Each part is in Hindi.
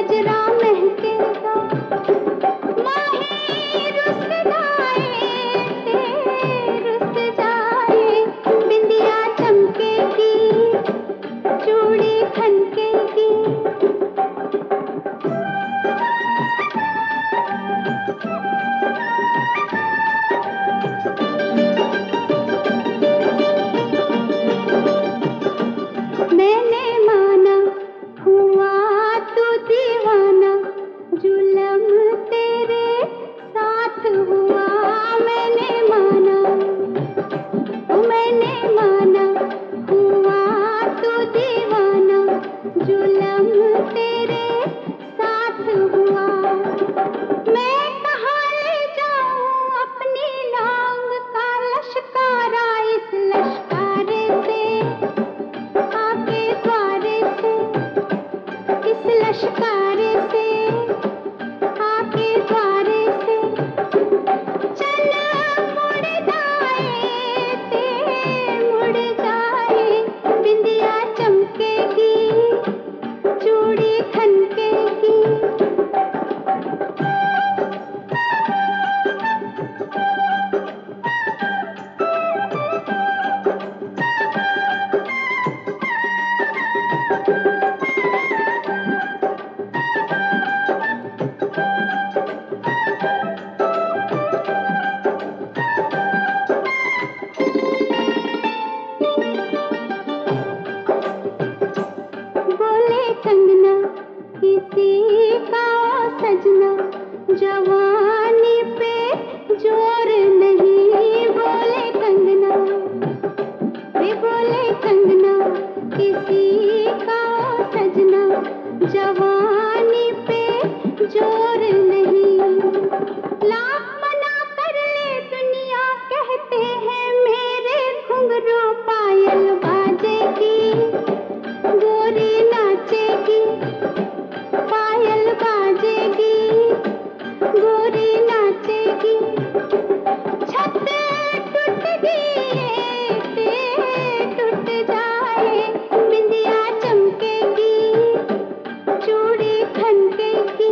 गजरा महकेगा, माही रुस जाए रुस जाए, बिंदिया चमकेगी, चूड़ी खनकेगी। मैंने माना हुआ तू दीवाना, जुल्म तेरे साथ हुआ। मैंने माना हुआ तू दीवाना, जुल्म तेरे साथ हुआ। मैं कहाँ ले जाऊं अपनी लांग का लश्कारा, इस लश्कारे से आके द्वारे से, इस लश्कारे से आके द्वारे से। चल मुड़ जाए मुड़ जाए, बिंदिया चमकेगी, चूड़ी खनकेगी। बोले कंगना किसी का सजना, जवानी पे जोर नहीं। बोले कंगना बोले कंगना किसी का सजना, जवानी पे जोर नहीं। लाख मना कर ले दुनिया, कहते हैं मेरे घुंघरू पायल बाजेगी, गोरी नाचेगी, पायल बाजेगी, गोरी नाचेगी। छत टूट गई टूट जाए, बिंदिया चमकेगी, चूड़ी खनकेगी।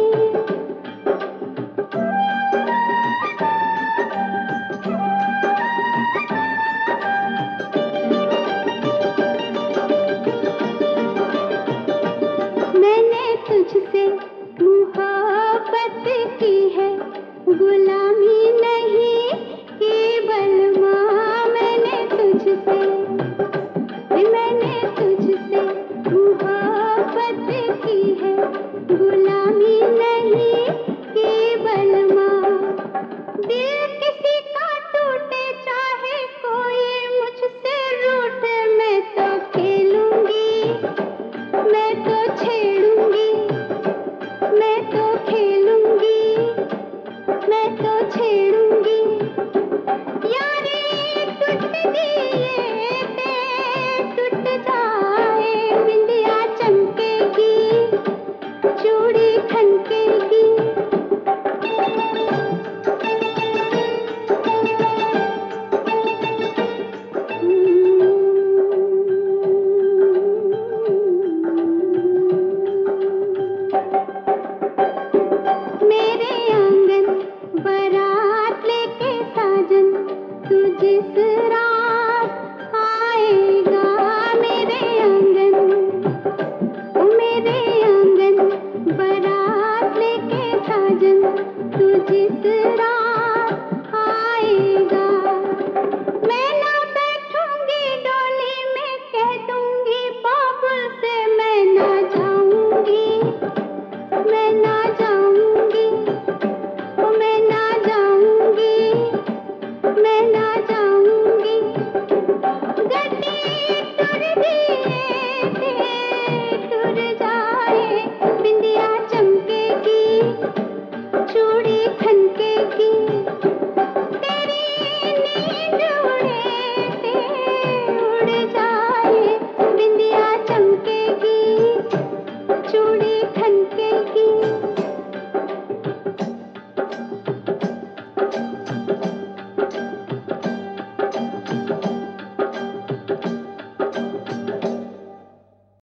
मैंने तुझसे मोहब्बत की है, गुलामी नहीं केवल माँ। मैंने तुझसे मोहब्बत की है,